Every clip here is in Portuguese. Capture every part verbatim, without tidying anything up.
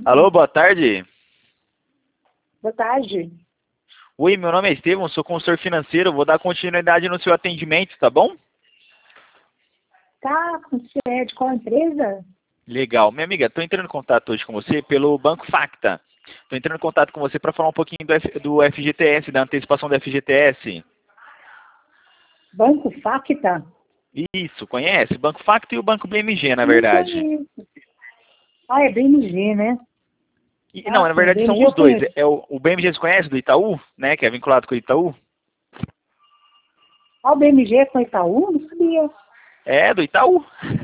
Alô, boa tarde. Boa tarde. Oi, meu nome é Estevam, sou consultor financeiro, vou dar continuidade no seu atendimento, tá bom? Tá, você é de qual empresa? Legal. Minha amiga, estou entrando em contato hoje com você pelo Banco Facta. Estou entrando em contato com você para falar um pouquinho do, F, do F G T S, da antecipação do F G T S. Banco Facta? Isso, conhece? Banco Facta e o Banco B M G, na Não verdade. conheço. Ah, é B M G, né? E, Ah, não, na sim, verdade são B M G os eu dois. conheço. É o, o B M G você conhece, do Itaú, né? Que é vinculado com o Itaú. Ah, o B M G é com Itaú? Não sabia. É, do Itaú.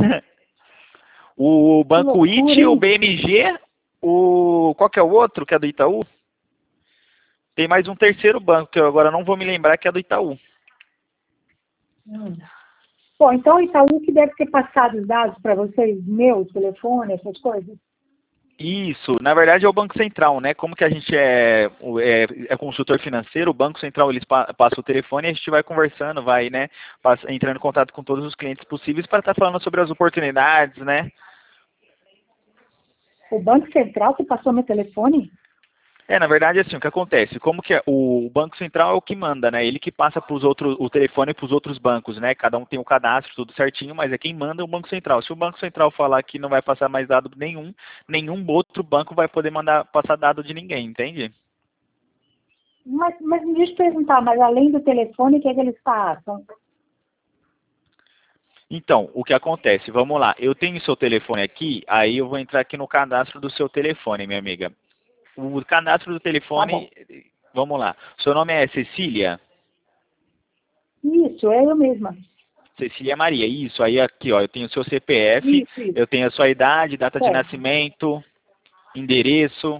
O Que Banco loucura, It, o hein? B M G, o... qual que é o outro que é do Itaú? Tem mais um terceiro banco, que eu agora não vou me lembrar, que é do Itaú. Hum. Bom, então o Itaú que deve ter passado os dados para vocês, meu telefone, essas coisas? Isso, na verdade é o Banco Central, né? Como que a gente é, é, é consultor financeiro, o Banco Central eles pa, passa o telefone e a gente vai conversando, vai, né? Passa, entrando em contato com todos os clientes possíveis para estar falando sobre as oportunidades, né? O Banco Central que passou meu telefone? É, na verdade, assim, o que acontece? Como que é, o Banco Central é o que manda, né? Ele que passa pros outros, o telefone para os outros bancos, né? Cada um tem o cadastro, tudo certinho, mas é quem manda é o Banco Central. Se o Banco Central falar que não vai passar mais dado nenhum, nenhum outro banco vai poder mandar passar dado de ninguém, entende? Mas, mas deixa eu perguntar, mas além do telefone, o que é que eles passam? Então, o que acontece? Vamos lá. Eu tenho seu telefone aqui, aí eu vou entrar aqui no cadastro do seu telefone, minha amiga. O cadastro do Tá bom. telefone, vamos lá. Seu nome é Cecília? Isso, é eu mesma. Cecília Maria, isso. Aí aqui, ó, eu tenho o seu C P F, Isso, isso. eu tenho a sua idade, data de Certo. nascimento, endereço.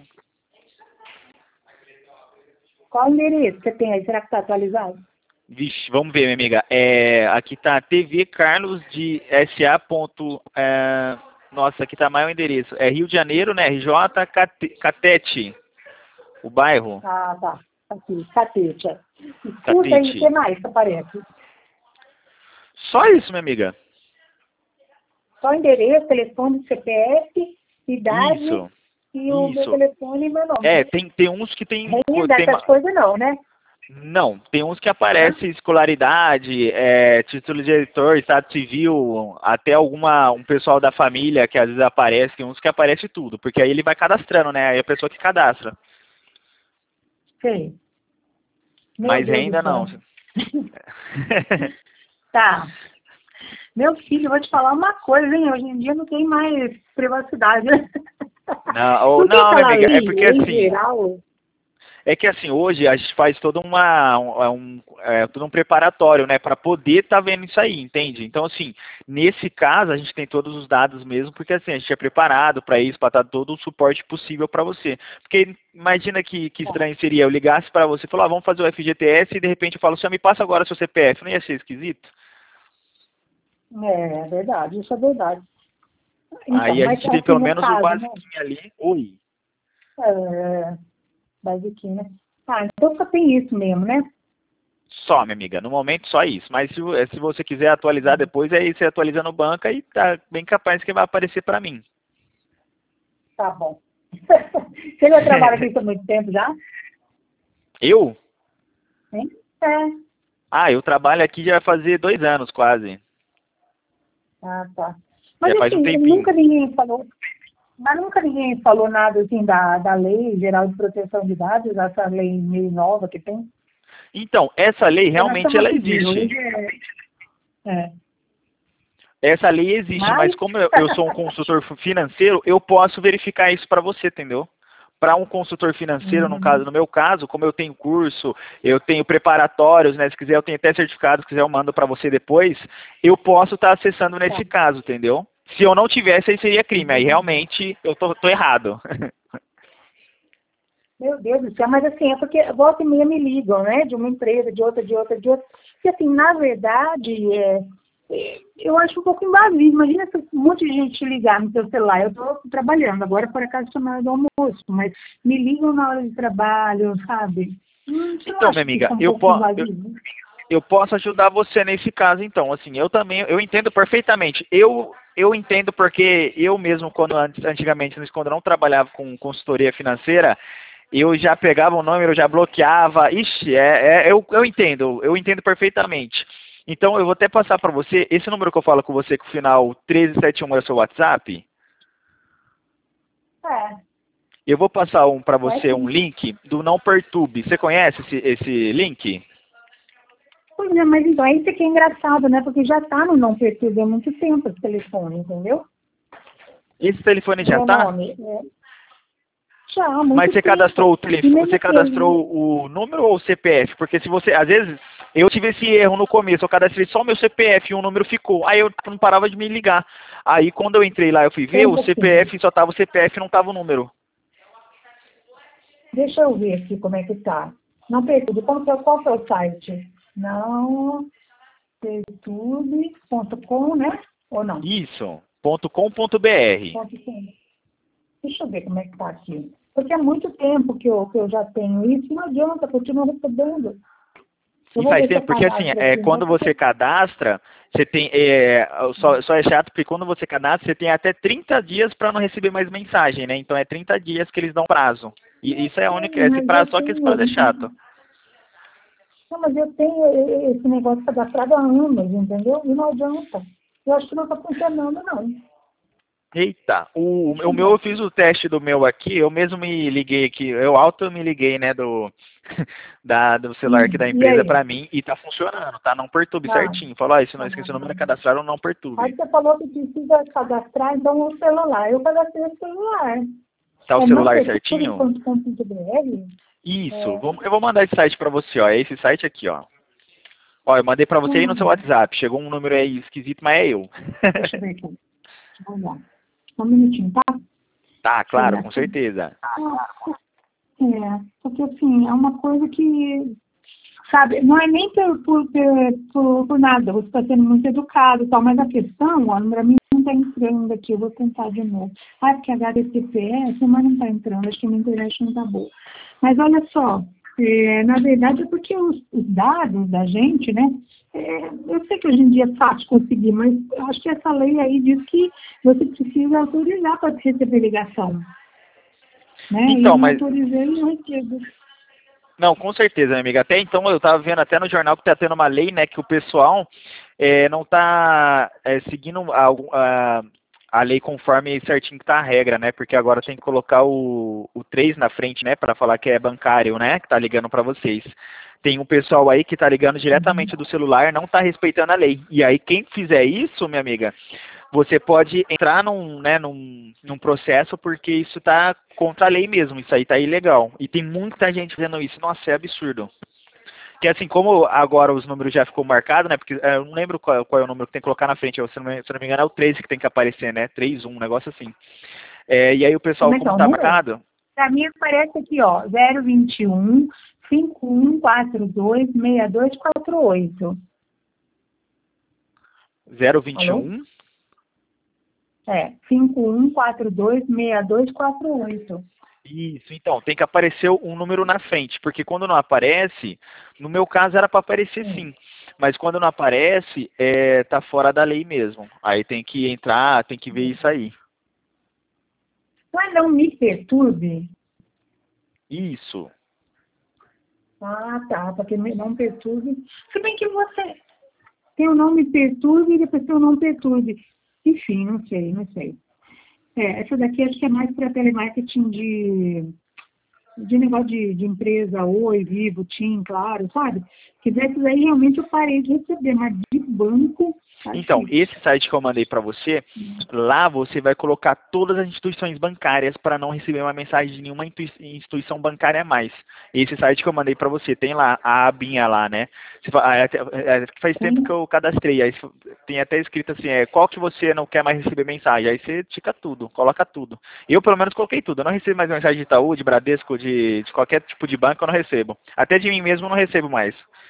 Qual o endereço que você tem aí? Será que está atualizado? Vixe, vamos ver, minha amiga. É, aqui tá T V Carlos de S A. Ponto, é, nossa, aqui tá mais o endereço. É Rio de Janeiro, né? R J Cate- Catete, o bairro. Ah, tá. Aqui, catete. é. Escuta aí, o que Catete. mais que aparece? Só isso, minha amiga. Só endereço, telefone, C P F, idade Isso, e o meu isso. telefone e meu nome. É, tem, tem uns que tem, Renda, tem essas ma- coisas não, né? não, tem uns que Hã? aparece escolaridade, é, título de eleitor, estado civil, até alguma, um pessoal da família que às vezes aparece, tem uns que aparece tudo, porque aí ele vai cadastrando, né? Aí a pessoa que cadastra. Sei. Meu Mas Deus do renda não. céu. Tá. Meu filho, eu vou te falar uma coisa, hein? Hoje em dia não tem mais privacidade. Não, ou- Não tem não, minha aquela amiga, é lei, porque lei assim, geral? é que assim, hoje a gente faz todo uma, um, é um, é, todo um preparatório, né, para poder estar vendo isso aí, entende? Então, assim, nesse caso, a gente tem todos os dados mesmo, porque assim, a gente é preparado para isso, para dar todo o suporte possível para você. Porque imagina que, que estranho seria eu ligasse para você e falar, ah, vamos fazer o F G T S, e de repente eu falo, você me passa agora seu C P F, não ia ser esquisito? É, é verdade, isso é verdade. Então, Aí a mas gente tem assim, pelo no menos o caso, né? basiquinho ali. Oi. É, basiquinho, né? Ah, então só tem isso mesmo, né? Só, minha amiga, no momento só isso. Mas se, vo- se você quiser atualizar depois, aí você atualiza no banco e tá bem capaz que vai aparecer para mim. Tá bom. Você já trabalha aqui há muito tempo já? Eu? Hein? É. Ah, eu trabalho aqui já vai fazer dois anos quase. Ah, tá. Mas Já faz um assim, tempinho. nunca ninguém falou, mas nunca ninguém falou nada assim da, da Lei Geral de Proteção de Dados, essa lei meio nova que tem. Então, essa lei Porque nós realmente estamos ela aqui de existe. hoje. É, é. Essa lei existe, Mas, mas como eu, eu sou um consultor financeiro, eu posso verificar isso para você, entendeu? Para um consultor financeiro, no caso, uhum, no meu caso, como eu tenho curso, eu tenho preparatórios, né? Se quiser, eu tenho até certificados, se quiser, eu mando para você depois. Eu posso estar acessando tá, nesse caso, entendeu? Se eu não tivesse, aí seria crime. Aí entendi. realmente eu tô, tô errado. Meu Deus do céu, mas assim, é porque volta e meia me ligam, né? De uma empresa, de outra, de outra, de outra. E assim, na verdade, é, é, eu acho um pouco invasivo. Imagina se um monte de gente ligar no seu celular. Eu estou trabalhando, agora por acaso estou na hora do almoço, mas me ligam na hora de trabalho, sabe? Hum, você não Então, minha acha que isso amiga, é um eu, pouco po eu, invasivo? Eu posso ajudar você nesse caso, então. Assim, eu também, eu entendo perfeitamente. Eu, eu entendo porque eu mesmo, quando antes- antigamente, quando eu não trabalhava com consultoria financeira, eu já pegava o número, eu já bloqueava. Ixi, é, é, eu, eu entendo, eu entendo perfeitamente. Então, eu vou até passar para você, esse número que eu falo com você, com o final treze setenta e um é o seu WhatsApp, É, eu vou passar um para é você, um sim. link do Não Perturbe. Você conhece esse, esse link? Pois é, mas então, isso aqui é engraçado, né? Porque já tá no não perturbe há muito tempo esse telefone, entendeu? Esse telefone já Meu tá? nome. É, já há Mas muito você tempo. cadastrou o E telefone, mesmo você que cadastrou o número ou o C P F? Porque se você, às vezes, eu tive esse erro no começo, eu cadastrei só o meu C P F e um número ficou. Aí eu não parava de me ligar. Aí quando eu entrei lá, eu fui ver, tem um o pouquinho. C P F só tava o C P F e não tava o número. Deixa eu ver aqui como é que tá. Não perturbe. Qual que é, qual que é o site? Não perturbe ponto com, né? Ou não? Isso, ponto com ponto br. Ponto com. Deixa eu ver como é que tá aqui. Porque há muito tempo que eu, que eu já tenho isso, não adianta, continua recebendo. Eu E vou faz ver se tempo, eu porque assim, cadastro é, aqui, né? quando você cadastra, você tem. É, só, só é chato porque quando você cadastra, você tem até trinta dias para não receber mais mensagem, né? Então é trinta dias que eles dão prazo. E isso é a única, esse Mas eu prazo, só que esse prazo é tenho, chato. não, mas eu tenho esse negócio cadastrado há anos, entendeu? E não adianta. Eu acho que não está funcionando, não. Eita, o, Deixa o eu meu, ver eu aqui. fiz o teste do meu aqui, eu mesmo me liguei aqui, eu auto me liguei, né, do, da, do celular aqui Hum, da e empresa aí? pra mim e tá funcionando, tá? Não perturbe Ah, certinho. Falou, ó, esse, não- esse número é ah, cadastrado, não aí perturbe. você falou que precisa cadastrar, então, o celular. Eu cadastrei o celular. Tá o É não celular perturbe certinho? ponto com ponto br? Isso, É, vou- eu vou mandar esse site pra você, ó, é esse site aqui, ó. Ó, eu mandei pra você aí no seu hum, WhatsApp, chegou um número aí esquisito, mas é eu. deixa eu ver aqui. Vamos lá. Só um minutinho, tá? Tá, Deixa eu ver claro, com aqui. certeza. É, porque assim, é uma coisa que, sabe, não é nem por, por, por, por nada, você está sendo muito educado e tal, mas a questão, ó, pra mim não está entrando aqui, eu vou tentar de novo. Ah, porque H D T P S, mas não está entrando, acho que minha internet não está boa. Mas olha só, é, na verdade é porque os, os dados da gente, né, é, eu sei que hoje em dia é fácil conseguir, mas eu acho que essa lei aí diz que você precisa autorizar para receber ligação, né, e eu Então, não mas autorizei e não recebo. não, com certeza, minha amiga. Até então eu estava vendo até no jornal que está tendo uma lei, né, que o pessoal é, não está é, seguindo a, a, a lei conforme certinho que está a regra, né? Porque agora tem que colocar o, o três na frente, né, para falar que é bancário, né, que está ligando para vocês. Tem um pessoal aí que está ligando diretamente do celular, não está respeitando a lei. E aí quem fizer isso, minha amiga, você pode entrar num, né, num, num processo porque isso está contra a lei mesmo, isso aí está ilegal. E tem muita gente fazendo isso, nossa, é absurdo. Que assim, como agora os números já ficou marcado, né, porque é, eu não lembro qual, qual é o número que tem que colocar na frente, se não, me, se não me engano é o treze que tem que aparecer, né, três um, um negócio assim. É, e aí o pessoal, Como é que como é o está número? marcado, Para mim aparece aqui, ó, zero vinte e um, cinquenta e um, quarenta e dois, sessenta e dois, quarenta e oito. zero vinte e Alô? um, É, cinquenta e um, quarenta e dois, sessenta e dois, quarenta e oito. isso, então, tem que aparecer um número na frente, porque quando não aparece, no meu caso era para aparecer Hum. sim, mas quando não aparece, é, tá fora da lei mesmo. Aí tem que entrar, tem que ver isso aí. Não é não me perturbe? Isso. Ah, tá, porque me- não perturbe. Se bem que você tem o nome perturbe e depois tem o não perturbe. Enfim, não sei, não sei. É, essa daqui acho que é mais para telemarketing de de negócio de, de empresa, Oi, Vivo, TIM, claro, sabe? Que desses aí realmente eu parei de receber, mas de banco tá Então, difícil. esse site que eu mandei para você, lá você vai colocar todas as instituições bancárias para não receber uma mensagem de nenhuma intui- instituição bancária a mais. Esse site que eu mandei para você, tem lá a abinha lá, né? Você fa- ah, é até- é, faz tempo que Sim. eu cadastrei, aí tem até escrito assim, é, qual que você não quer mais receber mensagem? Aí você tica tudo, coloca tudo. Eu pelo menos coloquei tudo, eu não recebo mais mensagem de Itaú, de Bradesco, de, de qualquer tipo de banco, eu não recebo. Até de mim mesmo eu não recebo mais.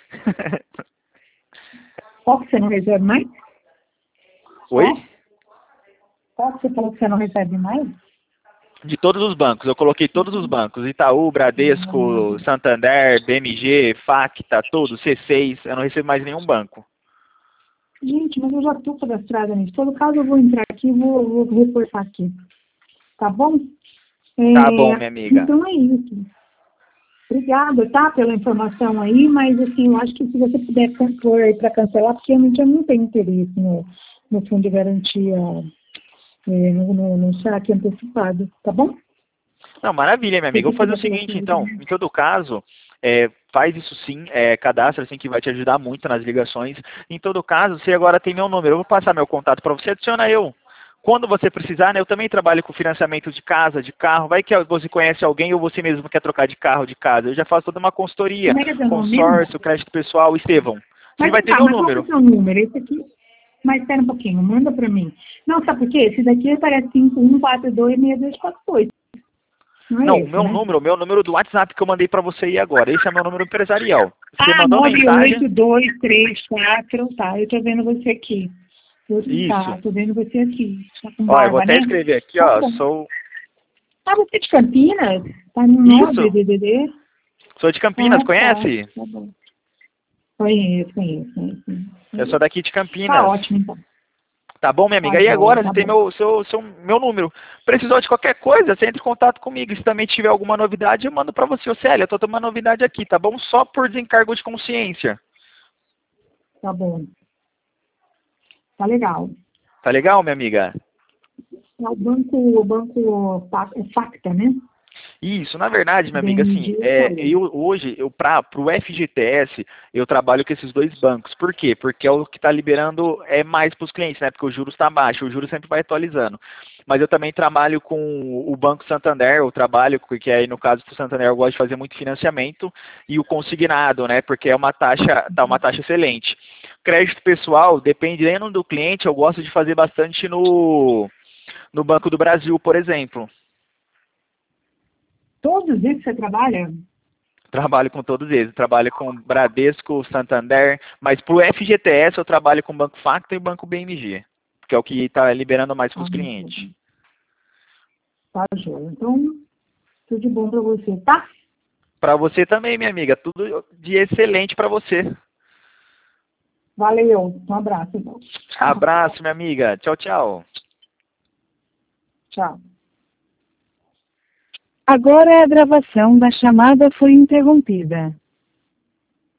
Qual que você não recebe mais? Oi? Qual? Qual que você falou que você não recebe mais? De todos os bancos, eu coloquei todos os bancos, Itaú, Bradesco, Santander, B M G, Facta, todos, C seis, eu não recebo mais nenhum banco. Gente, mas eu já estou cadastrada nisso. Em todo caso, eu vou entrar aqui e vou, vou reportar aqui. Tá bom? É, Tá bom, minha amiga. Então é isso. Obrigada, tá, pela informação aí, mas assim, eu acho que se você puder pôr aí para cancelar, porque realmente eu não tenho interesse no, no fundo de garantia, é, no, no, no saque antecipado, tá bom? Não, maravilha, minha amiga. Eu vou fazer o seguinte, então, em todo caso, é, faz isso sim, é, cadastra assim que vai te ajudar muito nas ligações. Em todo caso, você agora tem meu número, eu vou passar meu contato para você, adiciona eu. Quando você precisar, né, eu também trabalho com financiamento de casa, de carro, vai que você conhece alguém ou você mesmo quer trocar de carro, de casa. Eu já faço toda uma consultoria, Como é que é seu nome consórcio, crédito pessoal, Estevão. Você Mas vai tá, ter meu mas número. qual é o seu número? Esse aqui, mas espera um pouquinho, manda para mim. Não, sabe por quê? Esse daqui parece cinco um quatro dois seis dois quatro dois. Não, é Não, esse, o meu né? número, o meu número do WhatsApp que eu mandei para você aí agora. Esse é meu número empresarial. Você Ah, mandou nove mensagem. oito dois três quatro, tá, eu tô vendo você aqui. Eu, Isso. tá, tô vendo você aqui. Tá com Ó, eu vou barba, até né? escrever aqui, Tá ó, bom. sou... Ah, você é de Campinas? Tá no nove Isso, D D D? sou de Campinas, Ah, tá. conhece? Tá bom. Conheço, conheço, conheço. Eu sou conheço. daqui de Tá Campinas. ótimo, então. Tá bom, minha amiga? Tá E joia, agora, tá você tem bom. meu, seu, seu, meu número. Precisou de qualquer coisa, você entra em contato comigo. Se também tiver alguma novidade, eu mando pra você. Ô, Célia, eu tô tomando novidade aqui, tá bom? Só por desencargo de consciência. Tá bom. Tá legal. Tá legal, minha amiga? É o banco, o banco Fa- é Facta, né? Isso, na verdade, minha amiga, assim, B M G, é, falou. eu hoje, eu para o F G T S, eu trabalho com esses dois bancos. Por quê? Porque é o que está liberando é mais para os clientes, né? Porque o juros está baixo, o juros sempre vai atualizando. Mas eu também trabalho com o Banco Santander, eu trabalho, porque aí no caso do Santander eu gosto de fazer muito financiamento, e o consignado, né? Porque é uma taxa, tá uma taxa excelente. Crédito pessoal, dependendo do cliente, eu gosto de fazer bastante no, no Banco do Brasil, por exemplo. Todos esses você trabalha? Trabalho com todos eles. Trabalho com Bradesco, Santander, mas para o F G T S eu trabalho com o Banco Facta e o Banco B M G, que é o que está liberando mais para Ah, os clientes. tá, joia. Então, tudo de bom pra você, tá? Para você também, minha amiga. Tudo de excelente para você. Valeu. Um abraço, então. Abraço, minha amiga. Tchau, tchau. Tchau. Agora a gravação da chamada foi interrompida.